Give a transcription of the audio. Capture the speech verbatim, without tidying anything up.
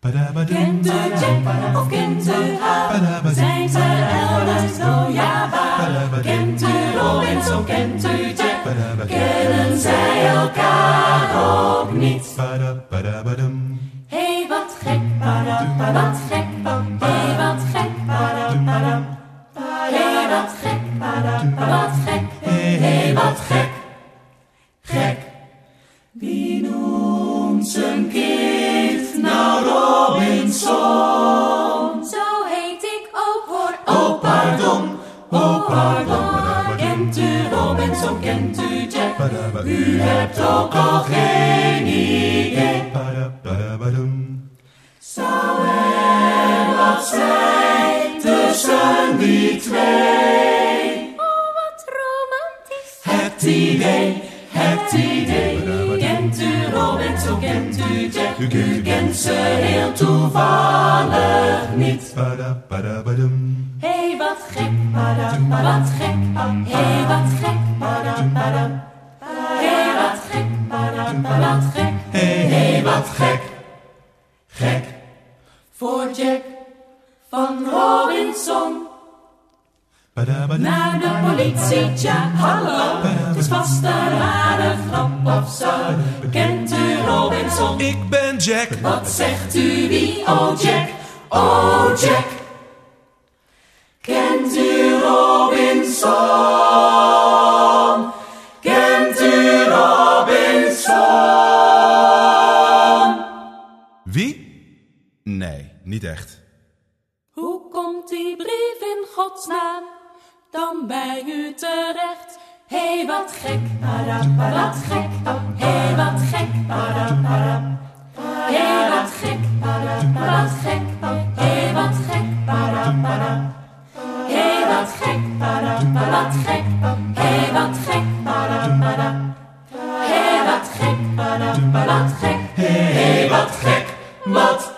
Kent u Jack of kent u haar? Zijn ze elders door Java? Kent u Robinson, kent u Jack? Kennen zij elkaar ook niet? Hey, wat gek, wat gek, hey, wat gek, hey, wat gek, wat gek, hey, wat gek, gek. Wie noemt zijn kind nou Robinson? Zo heet ik ook hoor. Oh pardon, oh pardon. Kent u Robinson, kent u Jack? U hebt ook al geen idee. Zou er wat zijn tussen die twee? Oh, wat romantisch. Het idee, het idee. Kent u Robinson, kent u Jack? U kent ze heel toevallig niet. Hey, wat gek, wat gek, hey, wat gek, hey, wat gek, wat gek, hey, wat gek, gek. Voor Jack van Robinson. Naar de politie, tja, hallo. Het is vast een rare grap of zo. Kent u Robinson? Ik ben Jack. Wat zegt u wie? Oh Jack, oh Jack. Kent u Robinson? Kent u Robinson? Wie? Nee, niet echt. Hoe komt die brief in godsnaam dan bij u terecht? Hé, hey, wat gek, wat gek, hé, hey, wat gek, hé, hey, wat gek, wat gek, hé, hey, wat gek, hé, hey, wat gek, wat gek, hé, hey, wat gek, hé, hey, wat gek, wat gek, hé, hey, wat gek, wat